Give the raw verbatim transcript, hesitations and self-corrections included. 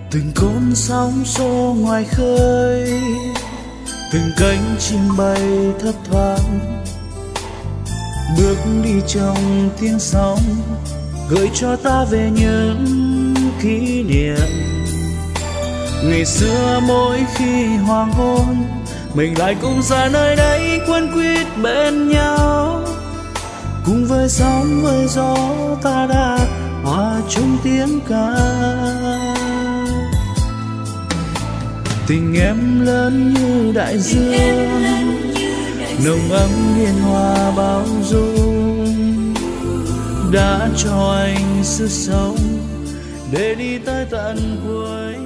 từng con sóng xô ngoài khơi, từng cánh chim bay thấp thoáng, bước đi trong tiếng sóng gợi cho ta về những kỷ niệm. Ngày xưa mỗi khi hoàng hôn, mình lại cùng ra nơi đây quấn quýt bên nhau, cùng với sóng với gió ta đã hòa chung tiếng ca. Tình em lớn như đại dương, nồng ấm hiền hòa bao dung, đã cho anh sức sống để đi tới tận cuối